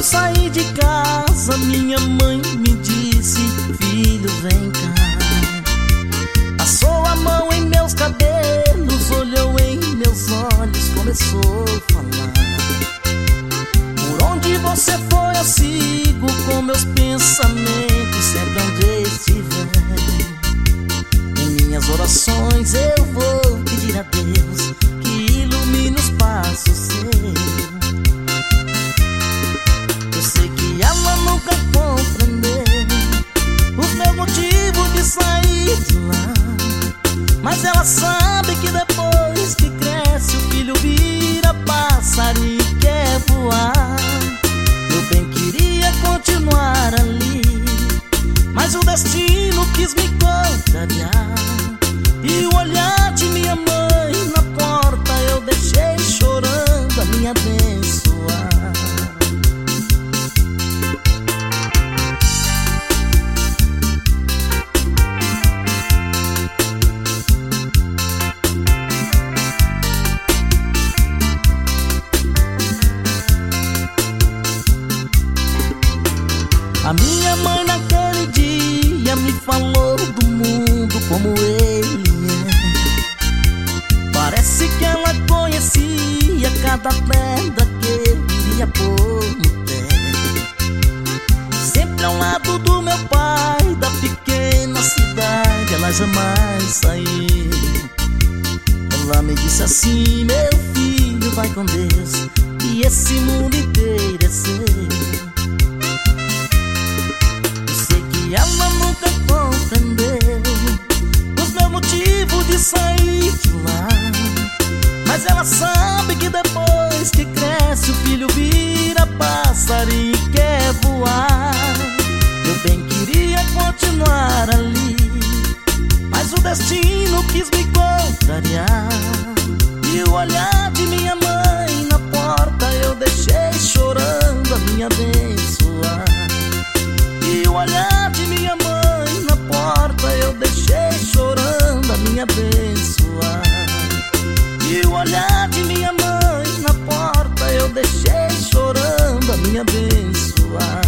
saí de casa, minha mãe me disse: filho, vem cá. Passou a mão em meus cabelos, olhou em meus olhos, começou a falar: por onde você for eu sigo, com meus pensamentos sempre onde estiver. Em minhas orações eu vou pedir a Deus que ilumine os passos seus. Eu sei que ela nunca compreendeu os meus motivos de sair de lá, mas ela sabe que depois que cresce o filho vira passarinho e quer voar. Eu bem queria continuar ali, mas o destino quis me contrariar. E o olhar de minha mãe na porta eu deixei chorando a me abençoar. A minha mãe naquele dia me falou do mundo como ele é. Parece que ela conhecia cada pedra que eu iria pôr no pé. Sempre ao lado do meu pai, da pequena cidade, ela jamais saiu. Ela me disse assim: meu filho, vai com Deus, e esse mundo inteiro é seu. Ela nunca compreendeu os meus motivos de sair de lá, mas ela sabe que depois que cresce o filho vira passarinho e quer voar. Eu bem queria continuar ali, mas o destino quis me contrariar. E o olhar de minha mãe na porta eu deixei chorando a me abençoar. E o olhar de minha mãe na porta eu deixei chorando a me abençoar. E o olhar de minha mãe na porta eu deixei chorando a me abençoar.